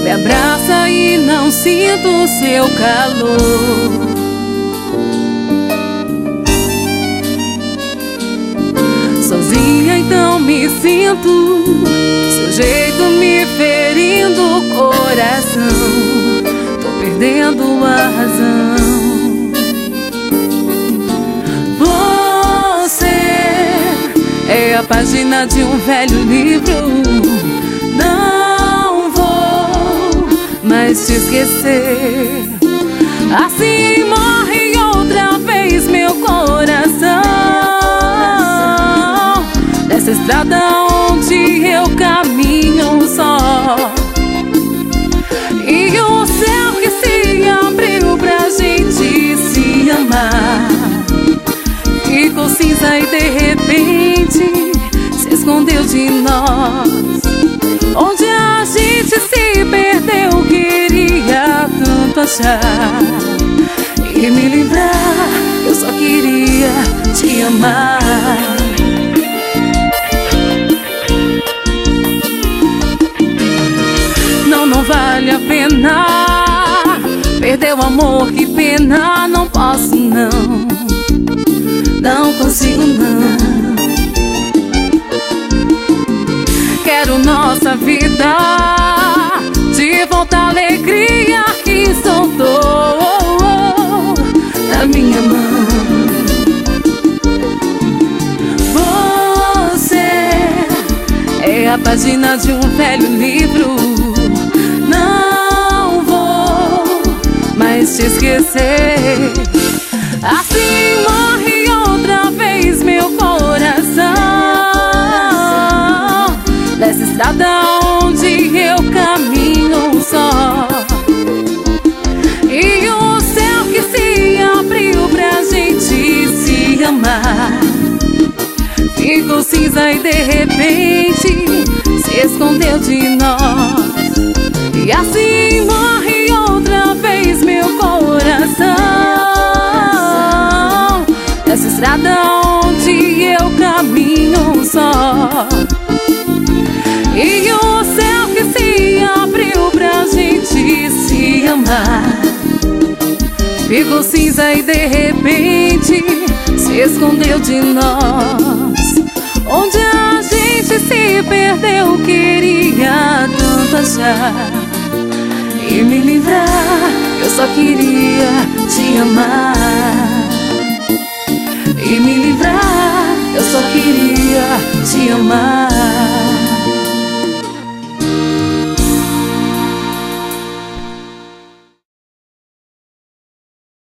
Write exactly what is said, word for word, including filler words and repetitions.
Me abraça e não sinto o seu calor. Sozinha então me sinto, seu jeito me ferindo o coração. Tô perdendo a razão. Você é a página de um velho livro. Não vou mais te esquecer. Assim morre outra vez meu coração. Nessa estrada onde eu caminho só, e o céu que se abriu pra gente se amar ficou cinza e de repente se escondeu de nós. Onde a gente se perdeu, queria tanto achar e me livrar. Eu só queria te amar. Não, não vale a pena perder o amor, que pena. Não posso não, não consigo não. Quero nossa vida de volta, a alegria que soltou na minha mão. Você é a página de um velho livro. Não vou mais te esquecer. Assim morre outra vez meu coração. Nessa estrada onde eu caminho só, e o céu que se abriu pra gente se amar ficou cinza e de repente se escondeu de nós. E assim morre outra vez meu coração. Nessa estrada onde eu caminho só, e o céu que se abriu pra gente se amar ficou cinza e de repente se escondeu de nós. Onde a gente se perdeu, queria tanto achar e me livrar. Eu só queria te amar e me livrar. Eu só queria te amar.